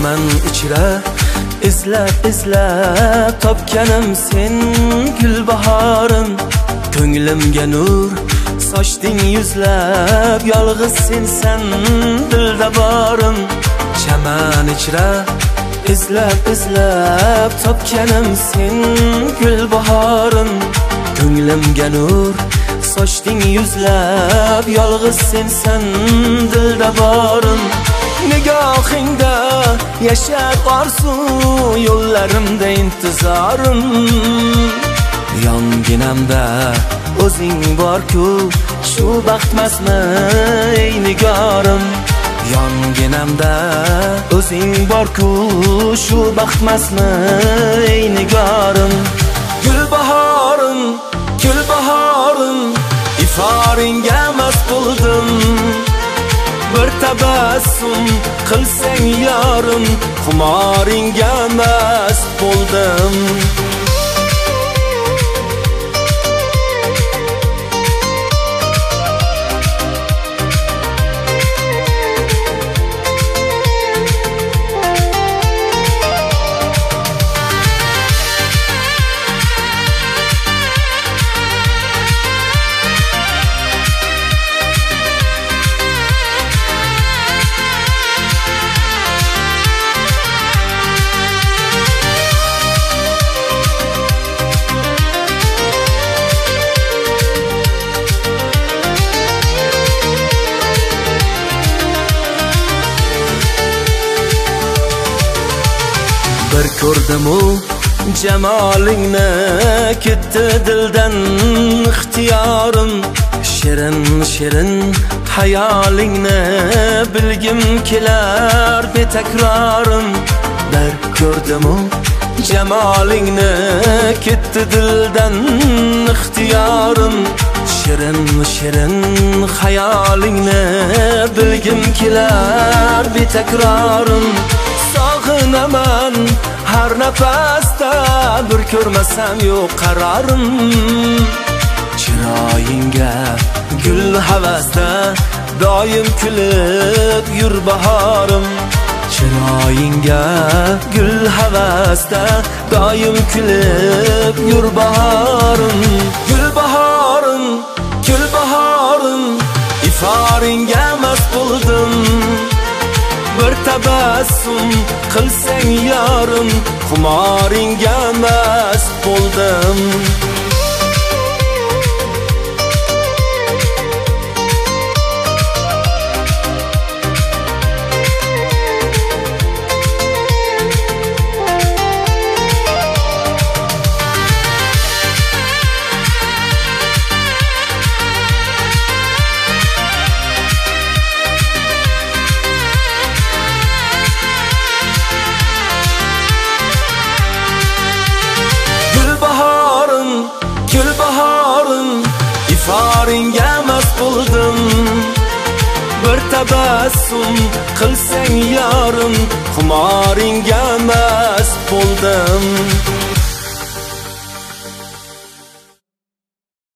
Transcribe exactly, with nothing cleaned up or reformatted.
chaman ichra izlab izlab topganim sen gulbahorim. Ko'nglimga nur sochding yuzlab, yolg'iz sensan dilda borim. Chaman ichra izlab izlab topganim sen gulbahorim. Ko'nglimga nur sochding yuzlab, yolg'iz sensan dilda borim. Nigohingda yashab orzu, yo'llarimda intizorim. Yonginamda o'zing bor-ku, shu baxtmasmi ey nigorim. Yonginamda o'zing bor-ku, shu baxtmasmi ey nigorim. Gulbahorim, gulbahorim, iforingga mast bo'ldim. Bir tabassum qilsang yorim, xumoringga mast bo'ldim. Bir ko'rdim-u jamolingni, ketdi dildan ixtiyorim. Shirin shirin hayolingni bilgim kelar betakrorim. Bir ko'rdim-u jamolingni, ketdi dildan ixtiyorim. Shirin shirin hayolingni bilgim kelar betakrorim. Sog'inaman har nafasda, bir ko'rmasam yo'q qararim. Chiroyingga gul havasda, doim kulib yur bahorim. Chiroyingga gul havasda, doim kulib yur bahorim. Gulbahorim, gulbahorim, iforingga mast bo'ldim. Bir tabassum qilsang yorim, xumoringga mast bo'ldim. Gulbahorim, iforingga mast bo'ldim. Bir tabassum qilsang yorim, xumoringga mast bo'ldim.